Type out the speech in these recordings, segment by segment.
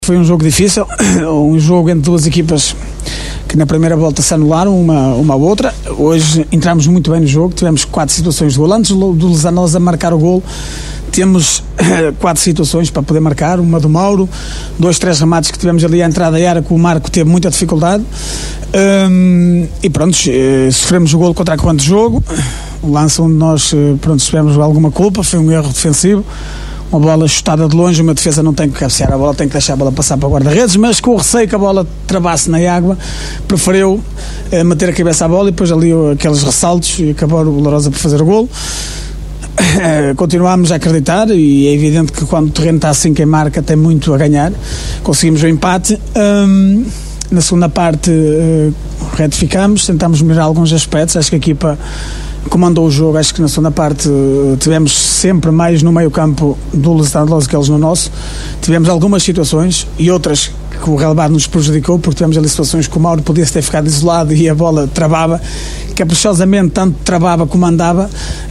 Foi um jogo difícil, um jogo entre duas equipas que na primeira volta se anularam uma à outra. Hoje entramos muito bem no jogo, tivemos 4 situações de gol. Antes do Lozanosa marcar o gol, temos 4 situações para poder marcar, uma do Mauro, 2, 3 remates que tivemos ali à entrada da área, que o Marco teve muita dificuldade, e pronto, sofremos o gol contra a corrente de jogo, um lance onde nós tivemos alguma culpa, foi um erro defensivo, uma bola chutada de longe, uma defesa não tem que cabecear a bola, tem que deixar a bola passar para o guarda-redes, mas com o receio que a bola travasse na água, preferiu manter a cabeça à bola e depois ali aqueles ressaltos e acabou o Lourosa por fazer o golo. Continuámos a acreditar e é evidente que quando o terreno está assim, quem marca tem muito a ganhar. Conseguimos o empate. Na segunda parte retificamos, tentámos melhorar alguns aspectos. Acho que a equipa comandou o jogo. Acho que na segunda parte tivemos sempre mais no meio campo do Lozanosa que eles no nosso. Tivemos algumas situações e outras que o relevado nos prejudicou, porque tivemos ali situações que o Mauro podia ter ficado isolado e a bola travava, caprichosamente tanto travava como andava,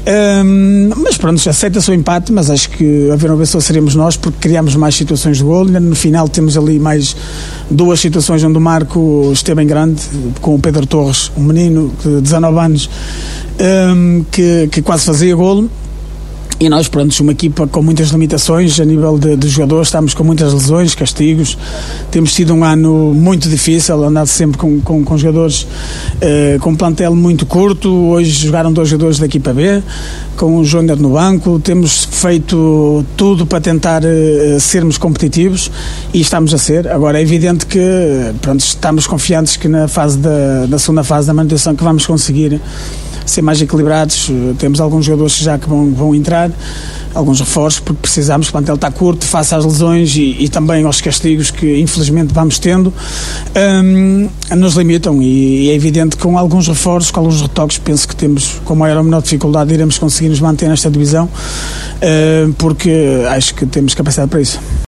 mas pronto, aceita-se o empate, mas acho que a ver uma vez só seríamos nós, porque criámos mais situações de golo. No final temos ali mais 2 situações onde o Marco esteve em grande, com o Pedro Torres, um menino de 19 anos, que quase fazia golo. E nós, pronto, uma equipa com muitas limitações a nível de jogadores, estamos com muitas lesões, castigos, temos tido um ano muito difícil, andado sempre com jogadores com um plantel muito curto. Hoje jogaram 2 jogadores da equipa B, com o Júnior no banco. Temos feito tudo para tentar sermos competitivos e estamos a ser. Agora é evidente que pronto, estamos confiantes que na segunda fase da manutenção que vamos conseguir ser mais equilibrados. Temos alguns jogadores que vão entrar, alguns reforços, porque precisamos, o plantel está curto, face às lesões e também aos castigos que infelizmente vamos tendo, nos limitam, e é evidente que com alguns reforços, com alguns retoques, penso que temos, com maior ou menor dificuldade, iremos conseguir nos manter nesta divisão, porque acho que temos capacidade para isso.